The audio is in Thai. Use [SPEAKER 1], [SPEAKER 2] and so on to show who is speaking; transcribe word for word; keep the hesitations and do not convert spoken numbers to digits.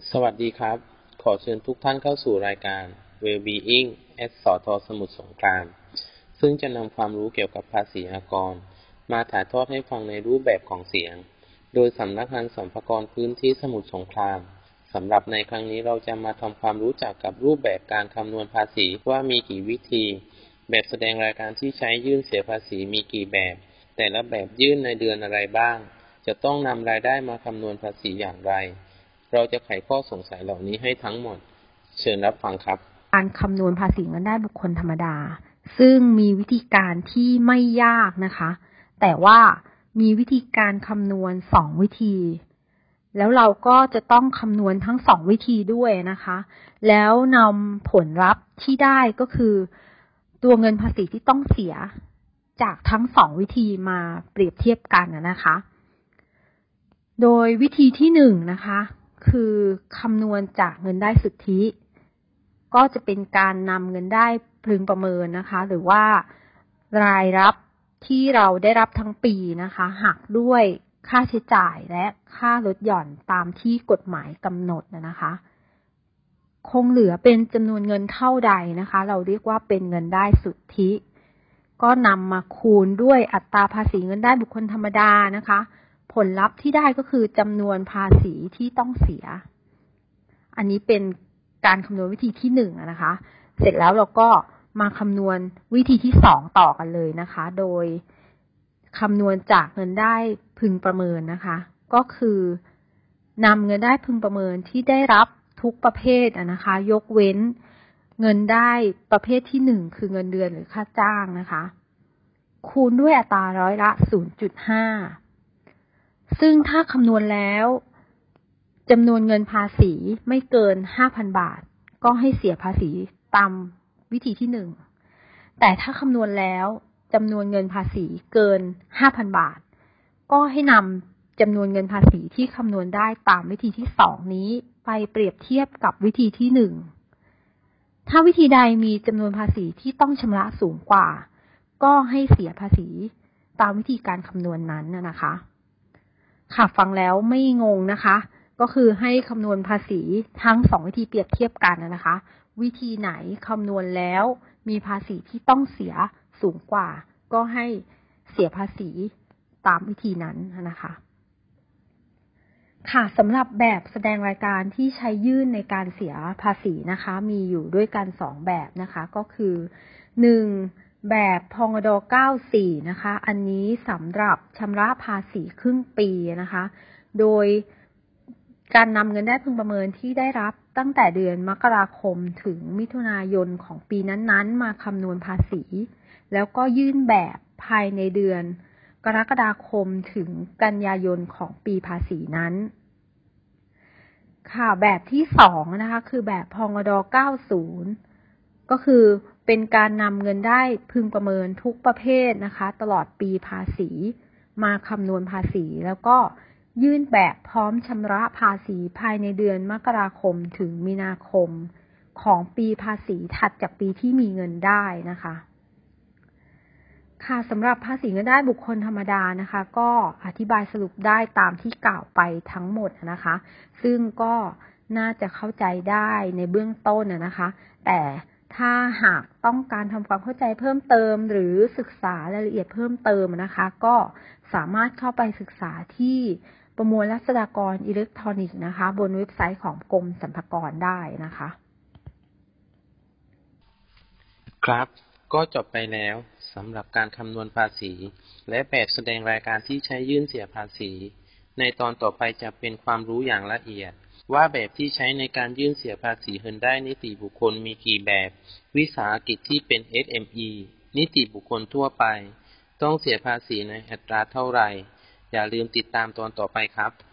[SPEAKER 1] สวัสดีครับขอเชิญทุกท่านเข้าสู่รายการ Well-being at สทสมุทรสงครามซึ่งจะนำความรู้เกี่ยวกับภาษีอากรมาถ่ายทอดให้ฟังในรูปแบบของเสียงโดยสำนักงานสรรพากรพื้นที่สมุทรสงครามสำหรับในครั้งนี้เราจะมาทำความรู้จักกับรูปแบบการคำนวณภาษีว่ามีกี่วิธีแบบแสดงรายการที่ใช้ยื่นเสียภาษีมีกี่แบบแต่ละแบบยื่นในเดือนอะไรบ้างจะต้องนำรายได้มาคำนวณภาษีอย่างไรเราจะไขข้อสงสัยเหล่านี้ให้ทั้งหมดเชิญรับฟังครับ
[SPEAKER 2] การคำนวณภาษีเงินได้บุคคลธรรมดาซึ่งมีวิธีการที่ไม่ยากนะคะแต่ว่ามีวิธีการคำนวณสองวิธีแล้วเราก็จะต้องคำนวณทั้งสองวิธีด้วยนะคะแล้วนำผลลัพธ์ที่ได้ก็คือตัวเงินภาษีที่ต้องเสียจากทั้งสองวิธีมาเปรียบเทียบกันนะคะโดยวิธีที่หนึ่งนะคะคือคำนวณจากเงินได้สุทธิก็จะเป็นการนำเงินได้พึงประเมินนะคะหรือว่ารายรับที่เราได้รับทั้งปีนะคะหักด้วยค่าใช้จ่ายและค่าลดหย่อนตามที่กฎหมายกำหนดนะคะคงเหลือเป็นจำนวนเงินเท่าใดนะคะเราเรียกว่าเป็นเงินได้สุทธิก็นำมาคูณด้วยอัตราภาษีเงินได้บุคคลธรรมดานะคะผลลัพธ์ที่ได้ก็คือจำนวนภาษีที่ต้องเสียอันนี้เป็นการคำนวณวิธีที่หนึ่งนะคะเสร็จแล้วเราก็มาคำนวณวิธีที่สองต่อกันเลยนะคะโดยคำนวณจากเงินได้พึงประเมินนะคะก็คือนำเงินได้พึงประเมินที่ได้รับทุกประเภทนะคะยกเว้นเงินได้ประเภทที่หนึ่งคือเงินเดือนหรือค่าจ้างนะคะคูณด้วยอัตราร้อยละ ศูนย์จุดห้า ซึ่งถ้าคำนวณแล้วจำนวนเงินภาษีไม่เกิน ห้าพัน บาทก็ให้เสียภาษีตามวิธีที่หนึ่งแต่ถ้าคำนวณแล้วจำนวนเงินภาษีเกิน ห้าพัน บาทก็ให้นำจำนวนเงินภาษีที่คำนวณได้ตามวิธีที่สองนี้ไปเปรียบเทียบกับวิธีที่หนึ่งถ้าวิธีใดมีจำนวนภาษีที่ต้องชำระสูงกว่าก็ให้เสียภาษีตามวิธีการคำนวณนั้นนะคะค่ะฟังแล้วไม่งงนะคะก็คือให้คำนวณภาษีทั้งสองวิธีเปรียบเทียบกันนะคะวิธีไหนคำนวณแล้วมีภาษีที่ต้องเสียสูงกว่าก็ให้เสียภาษีตามวิธีนั้นนะคะค่ะสำหรับแบบแสดงรายการที่ใช้ยื่นในการเสียภาษีนะคะมีอยู่ด้วยกันสองแบบนะคะก็คือหนึ่งแบบพงดเก้าสิบสี่นะคะอันนี้สำหรับชำระภาษีครึ่งปีนะคะโดยการนำเงินได้พึงประเมินที่ได้รับตั้งแต่เดือนมกราคมถึงมิถุนายนของปีนั้นๆมาคำนวณภาษีแล้วก็ยื่นแบบภายในเดือนกรกฎาคมถึงกันยายนของปีภาษีนั้นค่ะแบบที่สองนะคะคือแบบพงดเก้าสิบก็คือเป็นการนำเงินได้พึงประเมินทุกประเภทนะคะตลอดปีภาษีมาคำนวณภาษีแล้วก็ยื่นแบบพร้อมชำระภาษีภายในเดือนมกราคมถึงมีนาคมของปีภาษีถัดจากปีที่มีเงินได้นะคะค่ะสำหรับภาษีเงินได้บุคคลธรรมดานะคะก็อธิบายสรุปได้ตามที่กล่าวไปทั้งหมดนะคะซึ่งก็น่าจะเข้าใจได้ในเบื้องต้นนะคะแต่ถ้าหากต้องการทำความเข้าใจเพิ่มเติมหรือศึกษารายละเอียดเพิ่มเติมนะคะก็สามารถเข้าไปศึกษาที่ประมวลรัษฎากรอิเล็กทรอนิกส์นะคะบนเว็บไซต์ของกรมสรรพากรได้นะคะ
[SPEAKER 1] ครับก็จบไปแล้วสำหรับการคำนวณภาษีและแบบแสดงรายการที่ใช้ยื่นเสียภาษีในตอนต่อไปจะเป็นความรู้อย่างละเอียดว่าแบบที่ใช้ในการยื่นเสียภาษีเงินได้นิติบุคคลมีกี่แบบวิสาหกิจที่เป็น เอส เอ็ม อี นิติบุคคลทั่วไปต้องเสียภาษีในอัตราเท่าไหร่อย่าลืมติดตามตอนต่อไปครับ